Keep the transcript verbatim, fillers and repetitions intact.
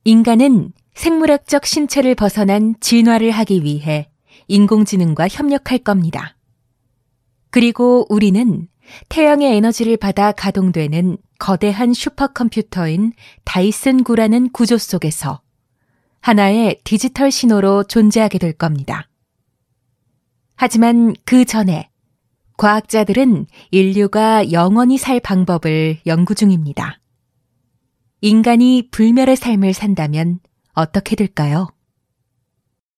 인간은 생물학적 신체를 벗어난 진화를 하기 위해 인공지능과 협력할 겁니다. 그리고 우리는 태양의 에너지를 받아 가동되는 거대한 슈퍼컴퓨터인 다이슨구라는 구조 속에서 하나의 디지털 신호로 존재하게 될 겁니다. 하지만 그 전에 과학자들은 인류가 영원히 살 방법을 연구 중입니다. 인간이 불멸의 삶을 산다면 어떻게 될까요?